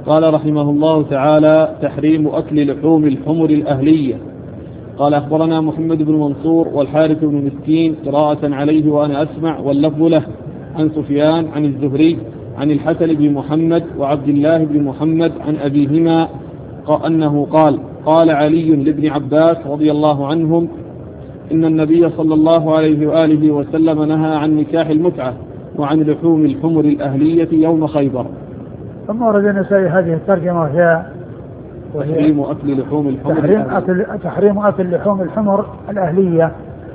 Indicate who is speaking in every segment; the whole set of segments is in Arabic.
Speaker 1: قال رحمه الله تعالى: تحريم أكل لحوم الحمر الأهلية. قال: أخبرنا محمد بن منصور والحارث بن مسكين قراءة عليه وأنا أسمع واللفظ له، عن سفيان عن الزهري عن الحسن بن محمد وعبد الله بن محمد عن أبيهما أنه قال علي لابن عباس رضي الله عنهم: إن النبي صلى الله عليه وآله وسلم نهى عن نكاح المتعة وعن لحوم الحمر الأهلية يوم خيبر.
Speaker 2: ثم ورد النسائي هذه الترجمة وهي
Speaker 1: تحريم أكل لحوم الحمر
Speaker 2: تحريم أكل لحوم الحمر الأهلية.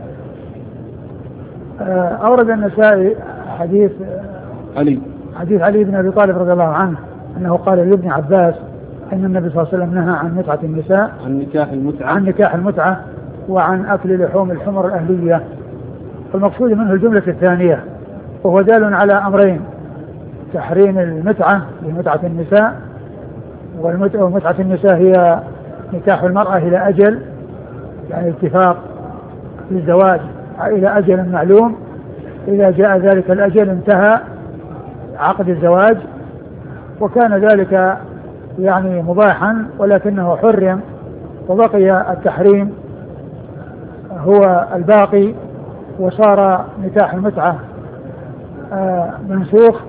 Speaker 2: أورد النسائي حديث علي بن أبي طالب رضي الله عنه أنه قال لابن عباس أن النبي صلى الله عليه وسلم نهى عن متعة النساء، عن نكاح المتعة وعن أكل لحوم الحمر الأهلية. فالمقصود منه الجملة الثانية، وهو دال على أمرين: تحريم المتعة لمتعة النساء، ومتعة النساء هي نكاح المرأة إلى أجل، يعني اتفاق للزواج إلى أجل معلوم، إذا جاء ذلك الأجل انتهى عقد الزواج، وكان ذلك يعني مباحا ولكنه حرم، وبقي التحريم هو الباقي، وصار نكاح المتعة منسوخ.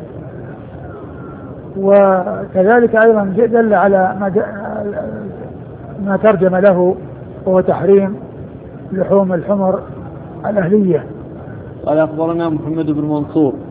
Speaker 2: وكذلك أيضا دل على ما ترجم له، وهو تحريم لحوم الحمر الأهلية.
Speaker 1: قال: أخبرنا محمد بن منصور